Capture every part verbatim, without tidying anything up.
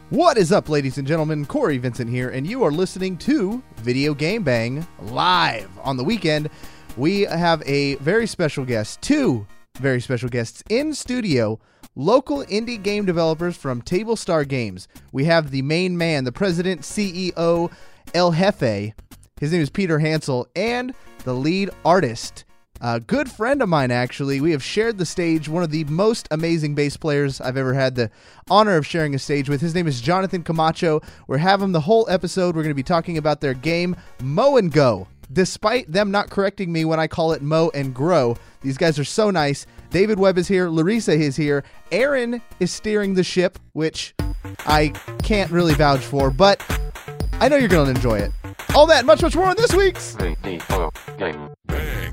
What is up, ladies and gentlemen? Corey Vincent here, and you are listening to Video Game Bang live. On the weekend, we have a very special guest, two very special guests in studio, local indie game developers from Table Star Games. We have the main man, the president, C E O, El Jefe. His name is Peter Hansel, and the lead artist, a good friend of mine, actually. We have shared the stage, one of the most amazing bass players I've ever had the honor of sharing a stage with. His name is Jonathan Camacho. We're having the whole episode. We're going to be talking about their game, Mow and Go. Despite them not correcting me when I call it Mow and Grow, these guys are so nice. David Webb is here. Larissa is here. Aaron is steering the ship, which I can't really vouch for, but I know you're going to enjoy it. All that and much, much more on this week's Video Game Bang.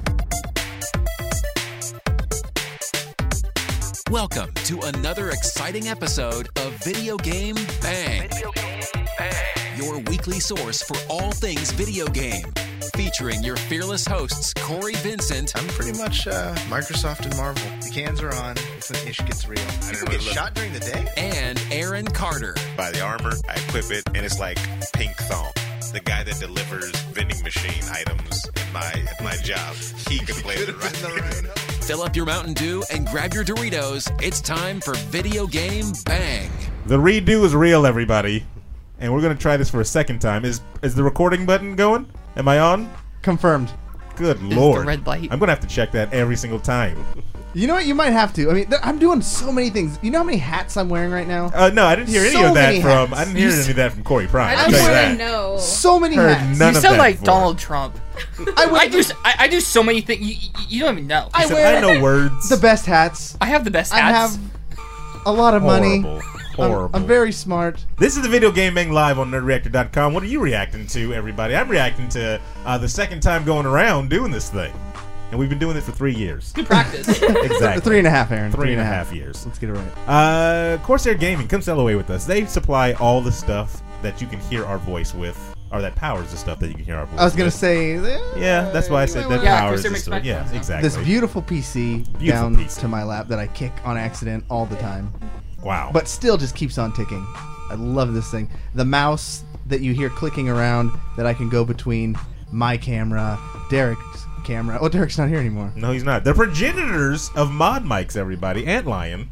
Welcome to another exciting episode of Video Game Bang. Video Game Bang. Your weekly source for all things video game. Featuring your fearless hosts, Corey Vincent. I'm pretty much uh, Microsoft and Marvel. The cans are on. It's when ish gets real. People get shot during the day? And Aaron Carter. Buy the armor, I equip it, and it's like pink thong. The guy that delivers vending machine items in my at my job, he can play it right. Fill up your Mountain Dew and grab your Doritos. It's time for Video Game Bang. The redo is real, everybody. And we're going to try this for a second time. Is is the recording button going? Am I on? Confirmed. Good lord. The red light. I'm going to have to check that every single time. You know what? You might have to. I mean, th- I'm doing so many things. You know how many hats I'm wearing right now? Uh, no, I didn't hear any So of that many from. hats. I didn't hear You any s- of that from Corey Prime. I I'll don't tell you want to that. know. So many Heard hats. none You of sound that like before. Donald Trump. I, wear I do. I, I do so many things. You, you- you don't even know. I He said, wear I know words. the best hats. I have the best I hats. have a lot of money. Horrible. I'm, Horrible. I'm very smart. This is the Video Game Bang live on nerd reactor dot com. What are you reacting to, everybody? I'm reacting to uh, the second time going around doing this thing. And we've been doing it for three years. Good practice. Exactly. Three and a half, Aaron. Three and a half years. Let's get it right. Uh, Corsair Gaming, come sail away with us. They supply all the stuff that you can hear our voice with, or that powers the stuff that you can hear our voice with. I was going to say... eh, Yeah, that's why I said that Yeah, powers Corsair the makes stuff. Yeah, microphones. exactly. this beautiful P C Beautiful down P C. to my lap that I kick on accident all the time. Wow. But still just keeps on ticking. I love this thing. The mouse that you hear clicking around that I can go between my camera, Derek's camera. Oh, Derek's not here anymore. No, he's not. They're progenitors of mod mics, everybody. Antlion.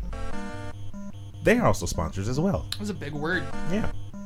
They are also sponsors as well. That was a big word. Yeah.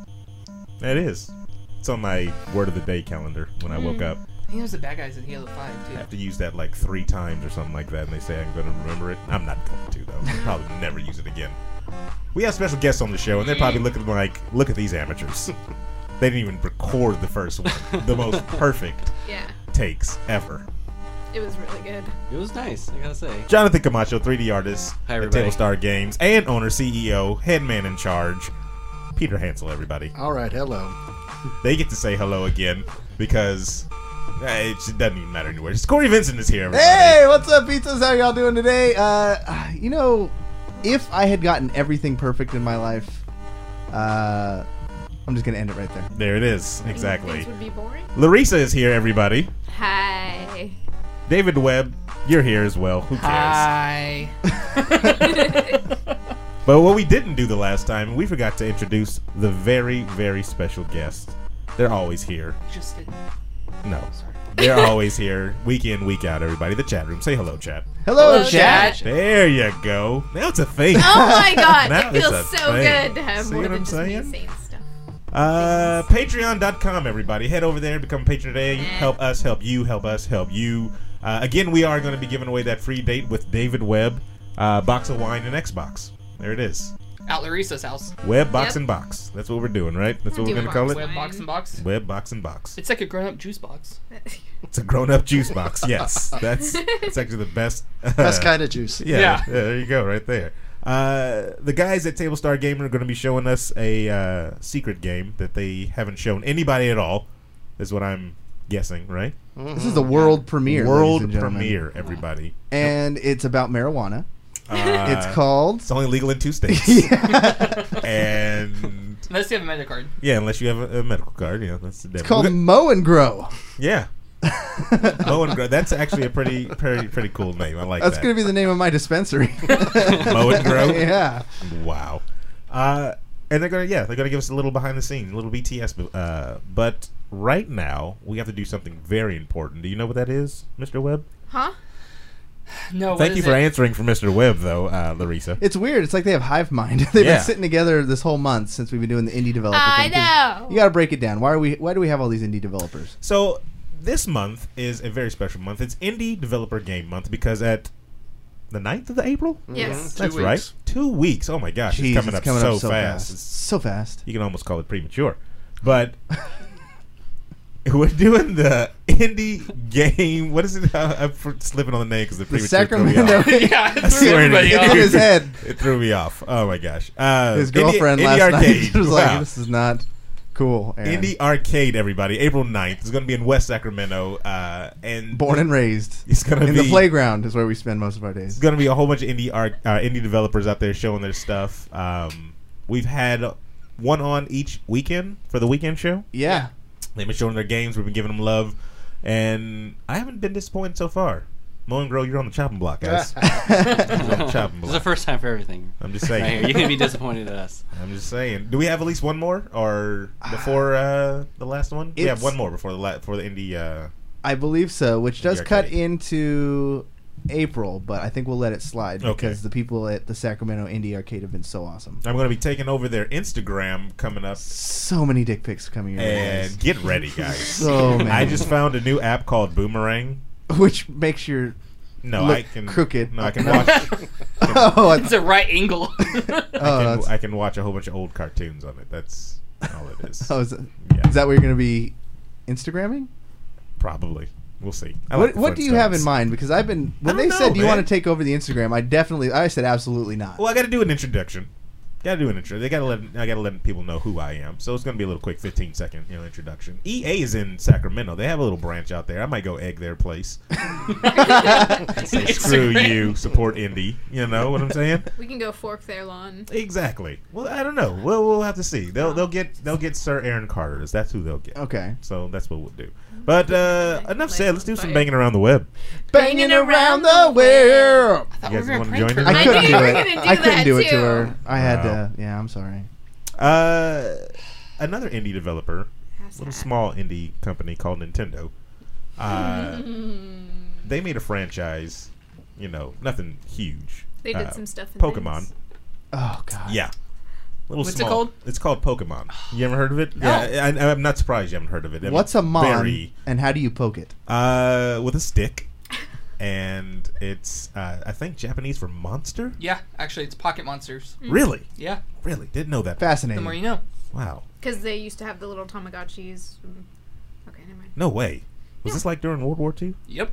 It is. It's on my word of the day calendar when I woke up. I think it was the bad guys in Halo five I too. have to use that like three times or something like that, and they say I'm going to remember it. I'm not going to, though. I'll probably never use it again. We have special guests on the show, and they're probably looking like, look at these amateurs. They didn't even record the first one. The most perfect Yeah, takes ever. it was really good. It was nice, I gotta say. Jonathan Camacho, three D artist Hi, at everybody. Table Star Games, and owner, C E O, head man in charge, Peter Hansel, everybody. All right, hello. They get to say hello again because eh, it just doesn't even matter anywhere. Just Corey Vincent is here, everybody. Hey, what's up, pizzas? How y'all doing today? Uh, you know, if I had gotten everything perfect in my life, uh, I'm just gonna end it right there. There it is, exactly. Things would be boring. Larissa is here, everybody. Hi. David Webb, you're here as well. Who cares? Hi. But what we didn't do the last time, we forgot to introduce the very, very special guest. They're always here. Just didn't. No, they're always here, week in, week out. Everybody, the chat room. Say hello, chat. Hello, Hello, chat. chat. There you go. Now it's a thing. Oh my god, Now it it's feels a so thing. good to have See more what than I'm just me saying? saying stuff. Uh, Patreon dot com, everybody. Head over there, become a patron today. Help us, help you, help us, help you. Uh, again, we are going to be giving away that free date with David Webb, uh, box of wine and Xbox. There it is. At Larissa's house. Web, box, Yep. and box. That's what we're doing, right? That's what We're we're going doing to call box. it? Web Fine. box and box. Web, box, and box. It's like a grown-up juice box. It's a grown-up juice box, yes. That's that's actually the best. Best kind of juice. Yeah, Yeah. yeah, there you go, right there. Uh, the guys at Table Star Gamer are going to be showing us a uh, secret game that they haven't shown anybody at all, is what I'm guessing, right? This is the world premiere. ladies World and gentlemen. premiere, everybody. And it's about marijuana. Uh, It's called. It's only legal in two states. And Unless you have a meta card. yeah, unless you have a, a medical card, yeah, that's the It's called Mow and Grow. yeah. Mow and Grow. That's actually a pretty, pretty, pretty cool name. I like That's that. gonna be the name of my dispensary. Mow and Grow. Yeah. Wow. Uh, And they're gonna, yeah, they're gonna give us a little behind the scenes, a little B T S. Uh, but right now, we have to do something very important. Do you know what that is, Mister Webb? Huh? No. what Thank you is for it? answering for Mister Webb, though, uh, Larissa. It's weird. It's like they have hive mind. They've Yeah. been sitting together this whole month since we've been doing the indie developer I thing. 'Cause know. You got to break it down. Why are we? Why do we have all these indie developers? So this month is a very special month. It's Indie Developer Game Month because at the ninth of the April, Yes. Two that's weeks. right, two weeks. Oh my gosh, Jeez, it's coming it's up coming so up so fast. fast. It's- So fast. You can almost call it premature, but. We're doing the indie game. What is it? Uh, I'm for- slipping on the name because the The premature threw me Sacramento. off. Yeah, it I threw swear to everybody you. off. In his head. It threw me off. Oh my gosh. Uh, His Indie- girlfriend Indie last Arcade. night was Wow. like, "This is not cool." Aaron. Indie Arcade, everybody. April ninth. It's going to be in West Sacramento. Uh, and Born and raised. It's gonna in be the playground is where we spend most of our It's days. going to be a whole bunch of indie art, uh, indie developers out there showing their stuff. Um, we've had one on each weekend for the weekend show. Yeah. They've been showing their games. We've been giving them love, and I haven't been disappointed so far. Mo and Grow, you're on the chopping block, guys. You're on the chopping It's the block. first time for everything. I'm just Right saying. here. You're gonna be disappointed at us. I'm just saying. Do we have at least one more, or before uh, the last one? We have It's- one more before the la- for the indie. Uh, I believe so, which does Indie cut Arcade. into April, but I think we'll let it slide Okay. because the people at the Sacramento Indie Arcade have been so awesome. I'm going to be taking over their Instagram coming up, So many dick pics coming your way, and get ready, guys. So many. I just found a new app called Boomerang. which makes your No, Look I can crooked. No, I can No. watch. oh, I- It's a right angle. oh, I, can, that's, I can watch a whole bunch of old cartoons on it. That's all it is. oh, is, that, Yeah. is that what you're going to be Instagramming? Probably. We'll see. I What like the What do you have in Flintstones. mind? Because I've been when I don't they said, know, "Do you want man. to take over the Instagram?" I definitely I said absolutely not. Well, I got to do an introduction. Got to do an intro. They got to let. I got to let people know who I am. So it's gonna be a little quick, fifteen second, you know, introduction. E A is in Sacramento. They have a little branch out there. I might go egg their place. Say screw you, support indie. You know what I'm saying? We can go fork their lawn. Exactly. Well, I don't know. We'll we'll have to see. They'll they'll get they'll get Sir Aaron Carter's. That's who they'll get. Okay. So that's what we'll do. But uh, enough said. Let's do some banging around the web. Banging around the web. I thought You we guys were gonna wanna prank join her. her? I I couldn't knew do you were it. gonna do I couldn't that, do it to too. her. I had Wow. to. Yeah, I'm sorry. Uh, another indie developer, How's little that? small indie company called Nintendo. Uh, they made a franchise. You know, nothing huge. They did Uh, some stuff in Pokemon. things. Oh God. Yeah. Little What's it small. called? It's called Pokemon. You ever heard of it? No. Yeah, I, I'm not surprised you haven't heard of it. I mean, What's a mon Very, and how do you poke it? uh, with a stick, and it's uh, I think Japanese for monster. Yeah, actually, it's Pocket Monsters. Really, Yeah, really didn't know that. the Fascinating. more you know. Wow, Because they used to have the little Tamagotchis. Mm. Okay, never mind. no way. Was this like during World War Two? Yep.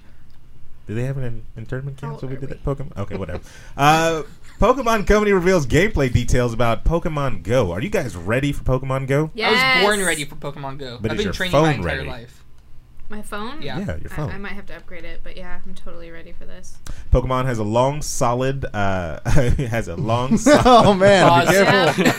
Did they have it in internment camps How when we old did are that? Pokemon. Okay, whatever. uh, Pokemon Company reveals gameplay details about Pokemon Go. Are you guys ready for Pokemon Go? Yes. I was born ready for Pokemon Go. But I've is been your training my phone entire ready? life. My phone? Yeah. Yeah, your phone. I, I might have to upgrade it, but yeah, I'm totally ready for this. Pokemon has a long, solid. Uh, has a long, solid. oh man, Pause. be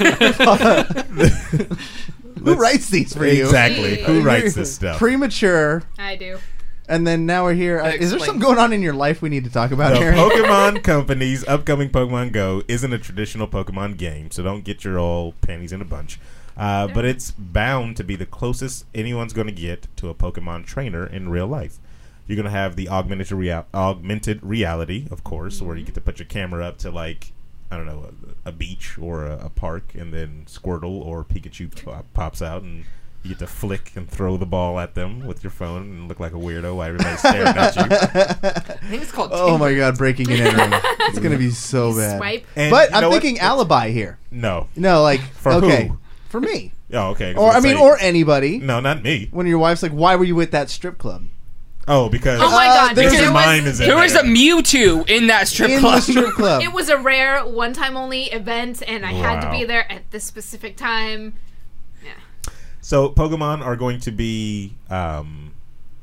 careful. Who writes these for you? Exactly. Jeez. Who writes this stuff? Premature, I do. and then now we're here. Uh, That is there explains- something going on in your life we need to talk about, The Aaron? Pokemon Company's upcoming Pokemon Go isn't a traditional Pokemon game, so don't get your old panties in a bunch. Uh, but it's bound to be the closest anyone's going to get to a Pokemon trainer in real life. You're going to have the augmented rea- augmented reality, of course, Mm-hmm. where you get to put your camera up to, like, I don't know, a, a beach or a, a park, and then Squirtle or Pikachu pop, pops out, and you get to flick and throw the ball at them with your phone and look like a weirdo while everybody's staring at you. I think it's called. Oh my Tinder. God, breaking and entering. It's gonna be so bad. Swipe. And But you I'm know what? thinking alibi here. No. No, like For okay, who? for me, Oh, okay. or I mean, or anybody. No, not me. When your wife's like, "Why were you at that strip club?" Oh, because Oh my Uh, god, there's there a was, mime is in There was there. a Mewtwo in that strip In club. the strip club. it was a rare, one time only event, and I had to Wow. be there at this specific time. Yeah. So Pokemon are going to be, um,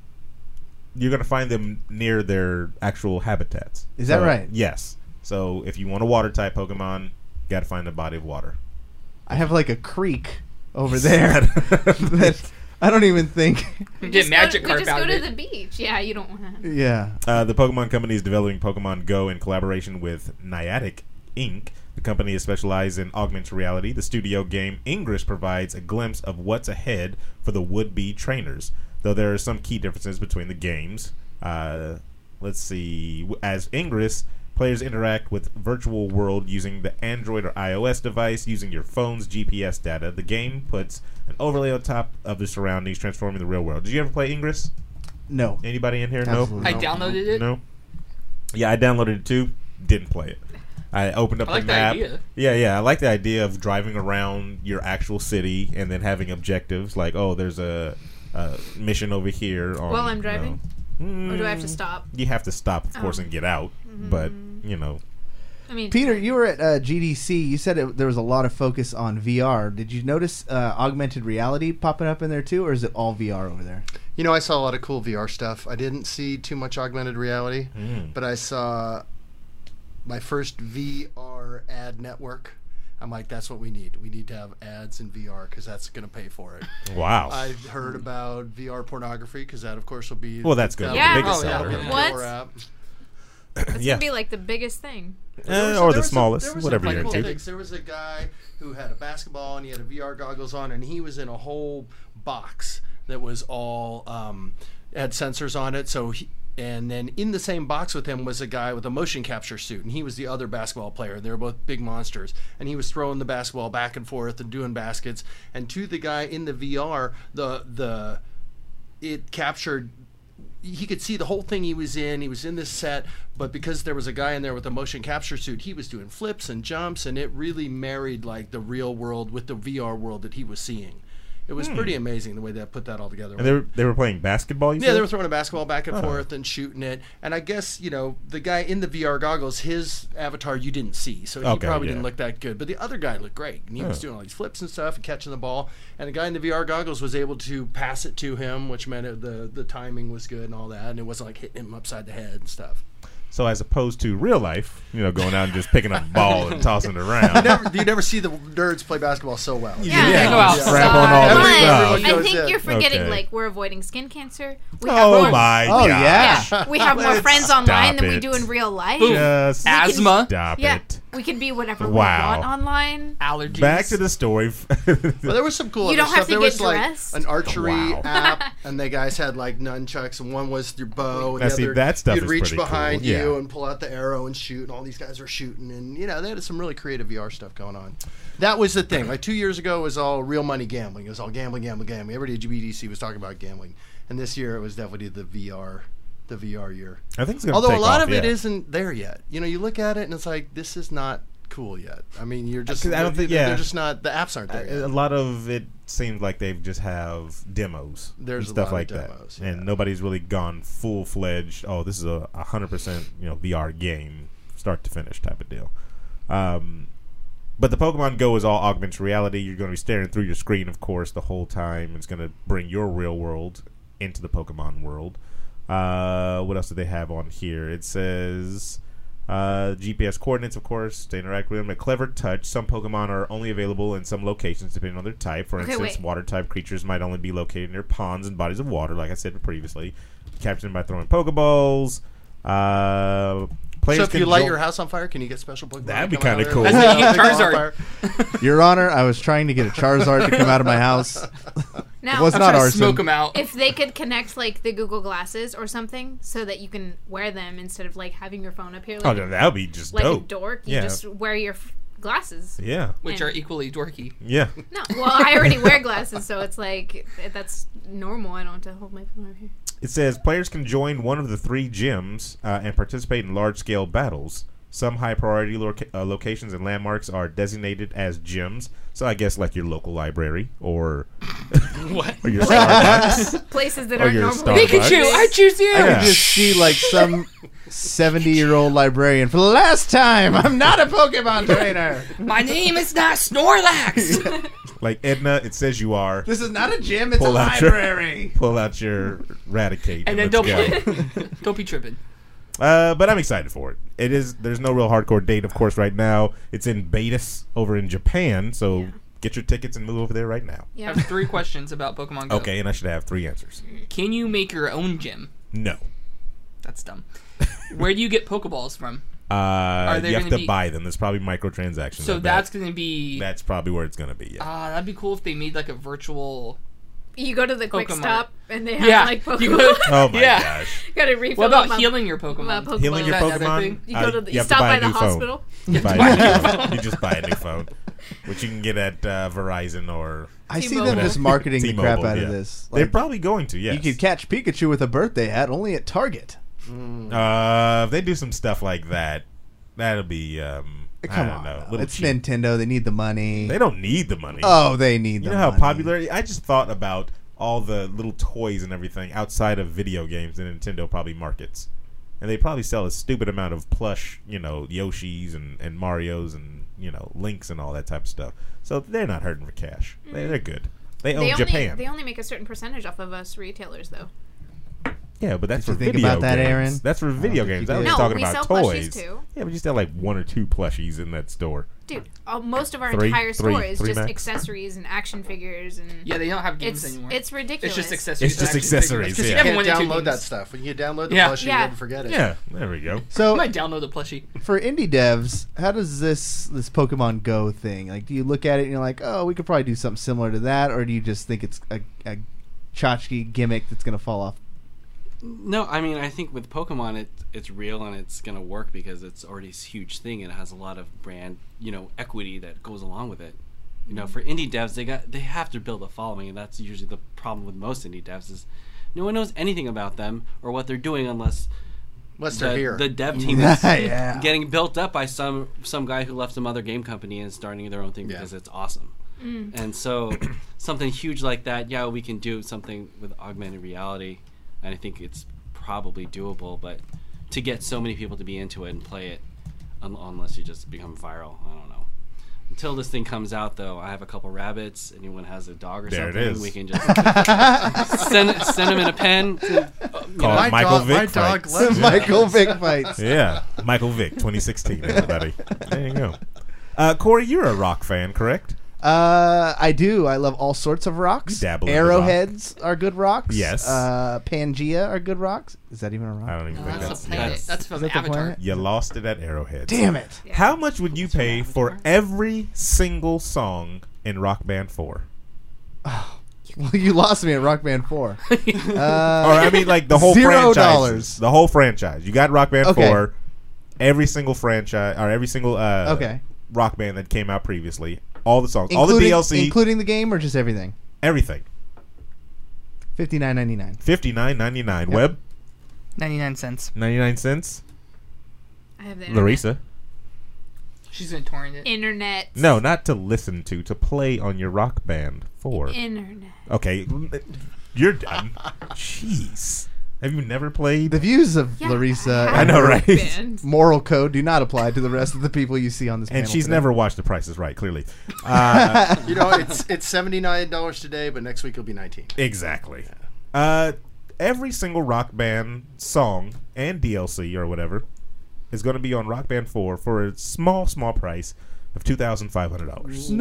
you're going to find them near their actual habitats. Is that So, right? Yes. So if you want a water type Pokemon, you got to find a body of water. I have like a creek over there that I don't even think. Get Just magic go, carp we just out go of to it. the beach. Yeah, you don't want to. Yeah. Uh, the Pokemon Company is developing Pokemon Go in collaboration with Niantic Incorporated. The company is specialized in augmented reality. The studio game Ingress provides a glimpse of what's ahead for the would-be trainers, though there are some key differences between the games. Uh, let's see. As Ingress, players interact with virtual world using the Android or iOS device using your phone's G P S data. The game puts an overlay on top of the surroundings, transforming the real world. Did you ever play Ingress? No. Anybody in here? Absolutely No. I downloaded it. No. Yeah, I downloaded it too. Didn't play it. I opened up I like the the map. idea. Yeah, yeah. I like the idea of driving around your actual city and then having objectives like, oh, there's a, a mission over here. On, While I'm you driving? know. Or do I have to Mm, stop? You have to stop, of course, Oh. and get out. But you know, I mean, Peter, you were at uh, G D C. You said it, there was a lot of focus on V R. Did you notice uh, augmented reality popping up in there too, or is it all V R over there? You know, I saw a lot of cool V R stuff. I didn't see too much augmented reality, Mm. but I saw my first V R ad network. I'm like, that's what we need. We need to have ads in V R because that's going to pay for it. wow. I heard about V R pornography because that, of course, will be Well, that's good. that'll Yeah. be- Biggest Oh, yeah. seller. that'll be the What? killer app. it's yeah. gonna be like the biggest thing. There Eh, was- or there the was a- smallest, there was whatever a you're couple into. things. There was a guy who had a basketball and he had a V R goggles on, and he was in a whole box that was all um, had sensors on it. So he, and then in the same box with him was a guy with a motion capture suit, and he was the other basketball player. They were both big monsters, and he was throwing the basketball back and forth and doing baskets. And to the guy in the V R, the the it captured. He could see the whole thing he was in. He was in this set, but because there was a guy in there with a motion capture suit, he was doing flips and jumps, and it really married like the real world with the V R world that he was seeing. It was pretty amazing the way they put that all together. And they were, they were playing basketball, you Yeah, said? they were throwing a basketball back and Oh. forth and shooting it. And I guess, you know, the guy in the V R goggles, his avatar you didn't see. So he Okay, probably yeah. didn't look that good. But the other guy looked great. And he was Oh. doing all these flips and stuff and catching the ball. And the guy in the V R goggles was able to pass it to him, which meant it, the, the timing was good and all that. And it wasn't like hitting him upside the head and stuff. So as opposed to real life, you know, going out and just picking up a ball and tossing it around. You never, you never see the nerds play basketball so well. Yeah, Yeah, go outside. Strap on all Everyone- the everyone stuff. I goes think in. you're forgetting, Okay. like, we're avoiding skin cancer. We Oh more, my Oh, god. yeah. Yeah, we have more Let's friends online than we stop do it. in real life. Just Asthma, stop Yeah, it. we can be whatever Wow. we want online. allergies. Back to the story. Well, there was some cool You other don't stuff. have to there get was like dressed. an archery Wow. app, and the guys had like nunchucks, and one was your bow, and Now, the see, other that stuff you'd is reach pretty cool. behind Yeah. you and pull out the arrow and shoot, and all these guys were shooting, and you know they had some really creative V R stuff going on. That was the thing. Like two years ago, it was all real money gambling. It was all gambling, gambling, gambling. Everybody at G B D C was talking about gambling, and this year it was definitely the V R, the V R year. I think it's gonna Although take a lot off, of it yeah. isn't there yet. You know, you look at it and it's like this is not cool yet. I mean, you're just I don't think- they're yeah. just not the apps aren't there A yet. lot of it seems like they just have demos There's and a stuff lot of like demos, that, yeah. and nobody's really gone full fledged. Oh, this is a hundred percent you know V R game, start to finish type of deal. Um, but the Pokemon Go is all augmented reality. You're going to be staring through your screen, of course, the whole time. It's going to bring your real world into the Pokemon world. Uh, what else do they have on here? It says uh, G P S coordinates, of course, to interact with them. A clever touch. Some Pokemon are only available in some locations depending on their type. For Okay, instance, wait. water-type creatures might only be located near ponds and bodies of water, like I said previously. Capture them by throwing Pokeballs. Uh, players So if can you light jo- your house on fire, can you get special Pokemon? That'd be to come kinda out cool. there? That's how you get Pick them on Charizard. fire. Your Honor, I was trying to get a Charizard to come out of my house. Now, It was I'm not trying to arson. smoke them out. if they could connect like the Google Glasses or something, so that you can wear them instead of like having your phone up here, Oh, like, that would be just like dope. a dork. You Yeah. just wear your f- glasses. Yeah. Which And- are equally dorky. Yeah. No, well, I already wear glasses, so it's like that's normal. I don't have to hold my phone over here. It says players can join one of the three gyms uh, and participate in large-scale battles. Some high-priority loca- uh, locations and landmarks are designated as gyms. So I guess like your local library or What? or your Starbucks. Places that Or are your normally. Starbucks. Pikachu, I choose you. I Yeah. could just see like some seventy-year-old librarian. For the last time, I'm not a Pokemon trainer. My name is not Snorlax. Like Edna, it says you are. This is not a gym. It's Pull a out your- library. Pull out your Raticate. and then let's don't go. don't be tripping. Uh, but I'm excited for it. It is. There's no real hardcore date, of course, right now. It's in betas over in Japan, so Yeah. get your tickets and move over there right now. I Yeah. have three questions about Pokemon Go. Okay, and I should have three answers. Can you make your own gym? No. That's dumb. Where do you get Pokeballs from? Uh, they you have gonna to be- buy them. There's probably microtransactions. So I bet. that's going to be. That's probably where it's going to be. Yeah. Ah, that'd be cool if they made like a virtual. You go to the quick Pokemon. stop and they have Yeah, like Pokemon. you go- Oh my Yeah. gosh. Gotta refill What about up my- healing your my Pokemon? Pokemon. Healing your Is that another Pokemon. thing? You go to uh, the- you you have to stop buy by a the new phone. hospital. You, buy a new phone. You just buy a new phone, which you can get at uh, Verizon or. I see T-Mobile. them just marketing the crap T-Mobile, out yeah. of this. They're Like, probably going to. Yes. you could catch Pikachu with a birthday hat only at Target. Uh, if they do some stuff like that, that'll be. Um, Come I don't on, know. though. little It's cheap. Nintendo. They need the money. They don't need the money. Oh, they need You the know how money. popular. I just thought about all the little toys and everything outside of video games that Nintendo probably markets, and they probably sell a stupid amount of plush, you know, Yoshis and, and Marios and you know Links and all that type of stuff. So they're not hurting for cash. They, they're good. They own They only, Japan. they only make a certain percentage off of us retailers, though. Yeah, but that's Did for you think video about that, games. Aaron? That's for video think you games. I did. was No, talking we about sell plushies, toys. too. Yeah, but you still like one or two plushies in that store. Dude, uh, most of our Three? entire Three? store is Three just max? accessories and action figures and Yeah, they don't have games it's anymore. it's ridiculous. It's just accessories. It's just and action accessories, figures. 'Cause yeah. you You haven't can't won any download games. that stuff. When you download the Yeah. plushie, Yeah. you can forget it. Yeah, there we go. You So might download the plushie. for indie devs, how does this this Pokemon Go thing? Like, do you look at it and you're like, oh, we could probably do something similar to that, or do you just think it's a, a tchotchke gimmick that's gonna fall off? No, I mean, I think with Pokemon, it it's real and it's gonna work because it's already a huge thing and it has a lot of brand, you know, equity that goes along with it. You know, for indie devs, they got they have to build a following, and that's usually the problem with most indie devs is no one knows anything about them or what they're doing unless Unless the, they're here. the dev team is Yeah. getting built up by some some guy who left some other game company and starting their own thing Yeah. because it's awesome. And so something huge like that, yeah, we can do something with augmented reality, and I think it's probably doable. But to get so many people to be into it and play it, un- unless you just become viral, I don't know. Until this thing comes out, though, I have a couple rabbits. Anyone has a dog or There it something, is. we can just send send them in a pen. To, uh, you Call know, it My Michael dog- Vick my dog fights. loves Yeah. Michael Vick fights. Yeah, Michael Vick, twenty sixteen, everybody. There you go. Uh, Corey, you're a rock fan, correct? Uh, I do. I love all sorts of rocks. You dabble in the Arrowheads are good rocks. Yes. Uh, Pangea are good rocks. Is that even a rock? I don't even No, think that's that's. a planet. that's- That's from Is that the Avatar. planet? You lost it at Arrowhead. Damn it! Yeah. How much would you pay for every single song in Rock Band four? Well, you lost me at Rock Band Four. Uh, Or I mean, like the whole Zero franchise. dollars. The whole franchise. You got Rock Band Okay. four. Every single franchise or every single uh, Okay. rock band that came out previously. All the songs, all including, the D L C, including the game, or just everything. everything. Fifty nine ninety nine. Fifty nine ninety nine. Yep. Web ninety-nine cents. ninety nine cents. I have the internet. Larissa. She's gonna torrent it. Internet. No, not to listen to. To play on your Rock Band four. Internet. Okay, you're done. Jeez, have you never played? The views of Yeah, Larissa, I I know, right? Band. moral code do not apply to the rest of the people you see on this. And panel she's today. never watched The Price is Right. Clearly, uh, You know, it's it's seventy nine dollars today, but next week it'll be nineteen. exactly. Uh, every single Rock Band song and D L C or whatever is going to be on Rock Band four for a small, small price of two thousand five hundred dollars.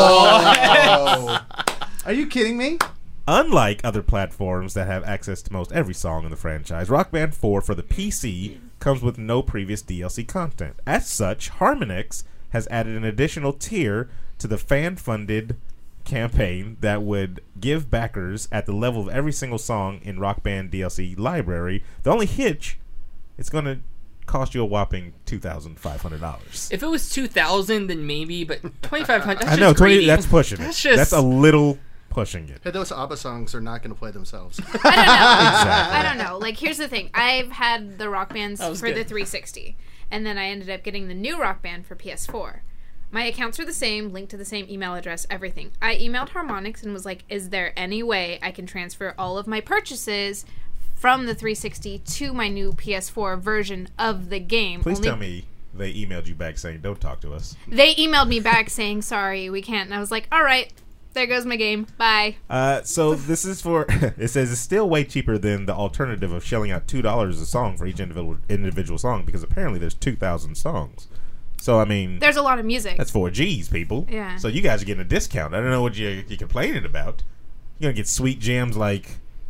No. Are you kidding me? Unlike other platforms that have access to most every song in the franchise, Rock Band four for the P C comes with no previous D L C content. As such, Harmonix has added an additional tier to the fan-funded campaign that would give backers at the level of every single song in Rock Band D L C library. The only hitch, it's going to cost you a whopping two thousand five hundred dollars. If it was two thousand, then maybe, but twenty-five hundred. I know, twenty. That's pushing it. That's just- That's a little pushing it. Hey, those ABBA songs are not going to play themselves. I don't know. Exactly. I don't know. Like, here's the thing. I've had the Rock Bands That was for the good. three sixty, and then I ended up getting the new Rock Band for P S four. My accounts are the same, linked to the same email address, everything. I emailed Harmonix and was like, is there any way I can transfer all of my purchases from the three sixty to my new P S four version of the game? Please Only- tell me they emailed you back saying, don't talk to us. They emailed me back saying, sorry, we can't. And I was like, all right, there goes my game. Bye. Uh, so this is for, it says it's still way cheaper than the alternative of shelling out two dollars a song for each individual individual song because apparently there's two thousand songs. So, I mean, There's a lot of music. that's four G's, people. Yeah. So you guys are getting a discount. I don't know what you, you're complaining about. You're going to get sweet jams like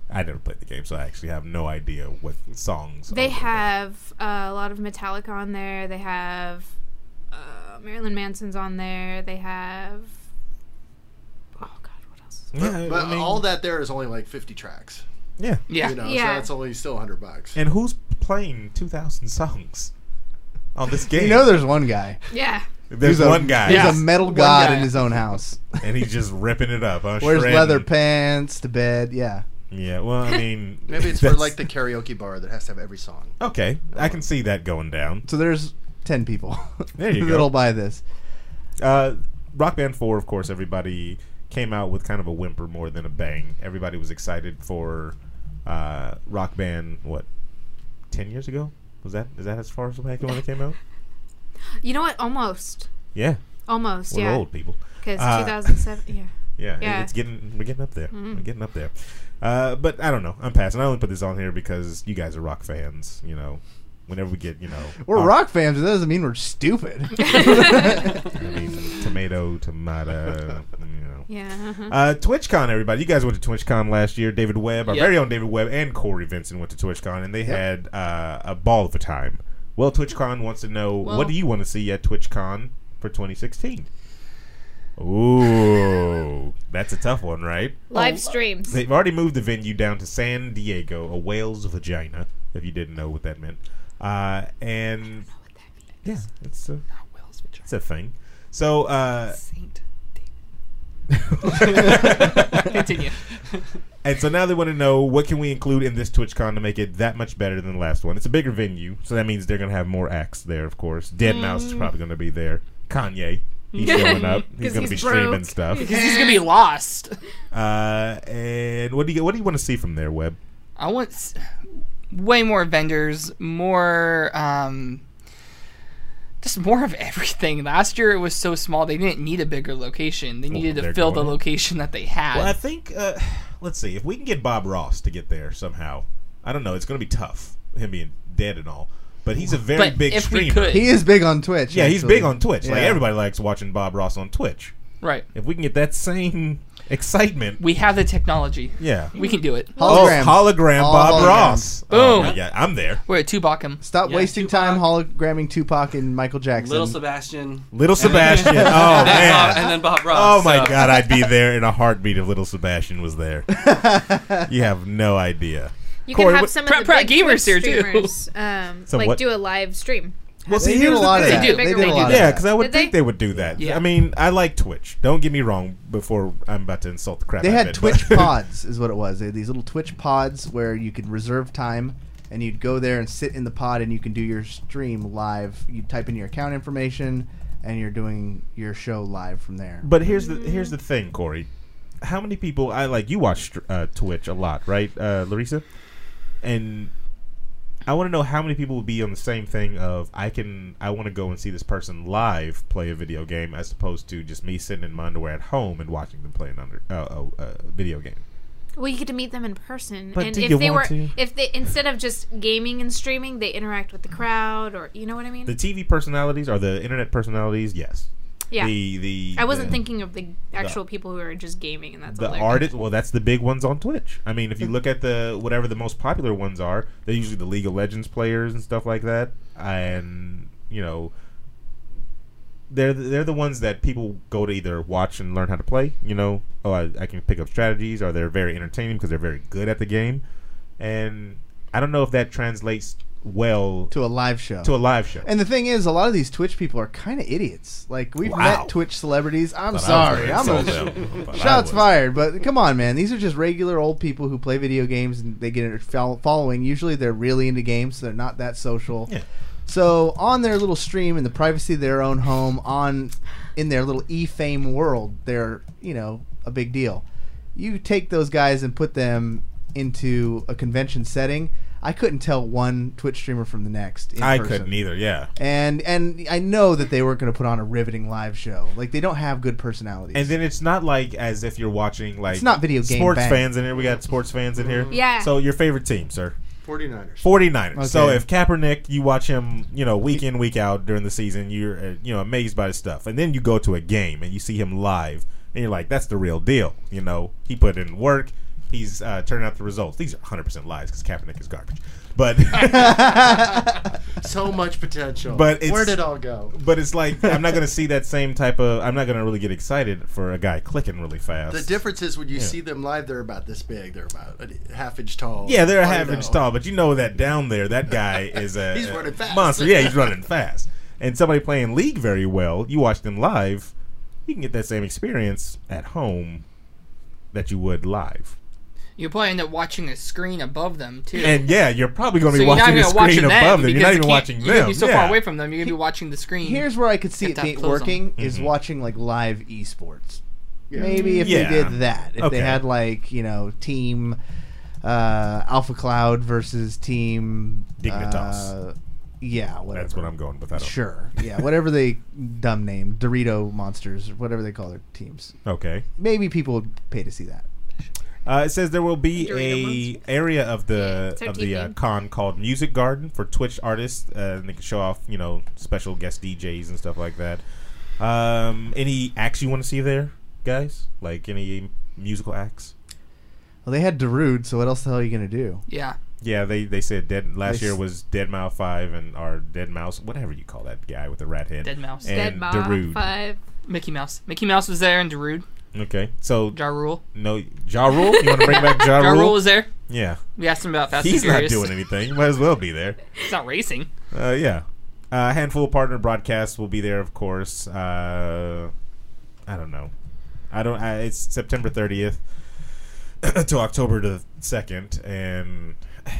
I never played the game, so I actually have no idea what songs. They are there. have uh, a lot of Metallica on there. They have uh, Marilyn Manson's on there. They have. Oh God, what else? Is Yeah, But I mean, all that there is only like fifty tracks. yeah. Yeah. You know, Yeah. so that's only still one hundred bucks. And who's playing two thousand songs on this game? You know, there's one guy. Yeah. There's He's a- one guy, He's Yeah. a metal One god guy. in his own house. and he's just ripping it up. Huh? Wears Shredding. leather pants to bed. Yeah. Yeah, well, I mean, Maybe it's for that's- like the karaoke bar that has to have every song. Okay, I can see that going down. So there's ten people There you go. that'll buy this. Uh, Rock Band four, of course, everybody came out with kind of a whimper more than a bang. Everybody was excited for uh, Rock Band. What, ten years ago? Was that is that as far as back when it came out? You know what? Almost. Yeah, Almost. we're yeah. old people. Because Uh, two thousand seven. Yeah. Yeah, Yeah. it's getting we're getting up there. We're getting up there. Uh, but I don't know. I'm passing. I only put this on here because you guys are rock fans. You know, whenever we get, you know, We're off- rock fans, but that doesn't mean we're stupid. I mean, tomato, tomato. You know. Yeah. Uh-huh. Uh, TwitchCon, everybody. You guys went to TwitchCon last year. David Webb, our Yep. very own David Webb, and Corey Vincent went to TwitchCon, and they had uh, a ball of a time. Well, TwitchCon wants to know, Well- what do you want to see at TwitchCon for twenty sixteen? Ooh, that's a tough one, right? Live streams. They've already moved the venue down to San Diego, a whale's vagina, if you didn't know what that meant. Uh, and yeah, it's a, it's a thing. So, uh, Saint David. Continue. and so now they want to know, what can we include in this TwitchCon to make it that much better than the last one? It's a bigger venue, so that means they're going to have more acts there, of course. deadmau five is probably going to be there. Kanye, he's showing up. He's 'Cause going to be he's streaming broke. stuff. Because he's gonna be lost. Uh, and what do you what do you want to see from there, Webb? I want s- way more vendors, more, um, just more of everything. Last year it was so small they didn't need a bigger location. They needed they're to fill the going in. location that they had. Well, I think uh, let's see if we can get Bob Ross to get there somehow. I don't know. It's going to be tough, him being dead and all. But he's a very But big if we streamer. could- He is big on Twitch. yeah, he's actually. big on Twitch. Like Yeah. everybody likes watching Bob Ross on Twitch. Right. If we can get that same excitement, We have the technology. yeah. We can do it. Holograms. Oh, hologram All Bob holograms. Ross. Boom. Oh, my God, I'm there. We're at Tupac. Stop Yeah, wasting Tupac. time hologramming Tupac and Michael Jackson. Little Sebastian. Little Sebastian. Oh and, then Bob, man. and then Bob Ross. Oh my so- God, I'd be there in a heartbeat if Little Sebastian was there. You have no idea. You Corey, can have what- some of Pratt- the Pratt big Gamers Twitch here, too. streamers, um, Some like what? do a live stream. Well, They see, did here's a the lot of thing. that. They do. They did a Bigger lot of venues. Yeah, that. because I would Did think they? they would do that. Yeah. I mean, I like Twitch. Don't get me wrong. Before I'm about to insult the crap. They out had of it, Twitch but- pods, is what it was. They had these little Twitch pods where you could reserve time, and you'd go there and sit in the pod, and you can do your stream live. You type in your account information, and you're doing your show live from there. But here's the here's the thing, Corey. How many people? I like you watch uh, Twitch a lot, right, uh, Larissa? And I want to know how many people would be on the same thing of I can I want to go and see this person live play a video game as opposed to just me sitting in my underwear at home and watching them play an under uh, a uh, video game. Well, you get to meet them in person, But and do if you they were, want to? if they instead of just gaming and streaming, they interact with the crowd, or you know what I mean? The T V personalities or the internet personalities, yes. yeah. The the I wasn't the, thinking of the actual people who are just gaming, and that's all the they're artists. Well, that's the big ones on Twitch. I mean, if you look at the whatever the most popular ones are, they're usually the League of Legends players and stuff like that, and you know, they're the, they're the ones that people go to either watch and learn how to play. You know, oh, I, I can pick up strategies, or they're very entertaining because they're very good at the game, and I don't know if that translates well to a live show. to a live show. And the thing is, a lot of these Twitch people are kind of idiots. Like, we've Wow. met Twitch celebrities. I'm But I sorry. was I'm gonna a, insult them, but I shots was. fired. But come on, man. These are just regular old people who play video games and they get a fol- following. Usually they're really into games, so they're not that social. Yeah. So on their little stream in the privacy of their own home, on in their little e-fame world, they're, you know, a big deal. You take those guys and put them into a convention setting, I couldn't tell one Twitch streamer from the next. In I person. couldn't either. Yeah. And and I know that they weren't going to put on a riveting live show. Like, they don't have good personalities. And then it's not like as if you're watching like It's not video game sports bang. fans in here. We got sports fans in here. Yeah. So your favorite team, sir? forty-niners. forty-niners. So Okay. if Kaepernick, you watch him, you know, week in, week out during the season, you're, uh, you know, amazed by his stuff. And then you go to a game and you see him live and you're like, that's the real deal. You know, he put in work. he's uh, turning out the results. These are one hundred percent lies because Kaepernick is garbage. But so much potential. But it's, where did it all go? But it's like I'm not going to see that same type of. I'm not going to really get excited for a guy clicking really fast. The difference is when you Yeah. see them live, they're about this big. They're about a half inch tall. Yeah, they're a I half know. inch tall, but you know that down there, that guy is a, He's a running fast. monster. Yeah, he's running fast. And somebody playing League very well, you watch them live, you can get that same experience at home that you would live. You'll probably end up watching a screen above them too. And yeah, you're probably going to so be you're not watching the gonna watch screen them above them. You're because not you even can't- watching You're gonna them. be so yeah. far away from them. You're gonna be watching the screen. Here's where I could see You it have to being close 'em. working is Mhm. watching like live esports. Maybe if Yeah. they did that, if Okay. they had like you know team uh, Alpha Cloud versus team Dignitas. Uh, yeah, whatever. That's what I'm going with. I don't. Sure. Yeah, whatever they dumb name Dorito monsters, whatever they call their teams. Okay. Maybe people would pay to see that. Uh, it says there will be Dorito a area of Yeah, the it's our of team the uh, name. con called Music Garden for Twitch artists, uh, and they can show off you know special guest D Js and stuff like that. Um, any acts you want to see there, guys? Like any musical acts? Well, they had Darude, so what else the hell are you gonna do? Yeah. Yeah, they they said dead last They year s- was Dead Mouse Five and or Dead Mouse, whatever you call that guy with the rat head. Dead Mouse. And Dead Ma Darude. five. Mickey Mouse. Mickey Mouse was there and Darude. Okay, so Ja Rule. no Ja Rule. You want to bring back Ja Ja Rule? Rule was there. Yeah, We asked him about Fast he's and not Furious. doing anything. Might as well be there. He's not racing. Uh, yeah. Uh, a handful of partner broadcasts will be there, of course. Uh, I don't know. I don't. I, it's September thirtieth to October the second, and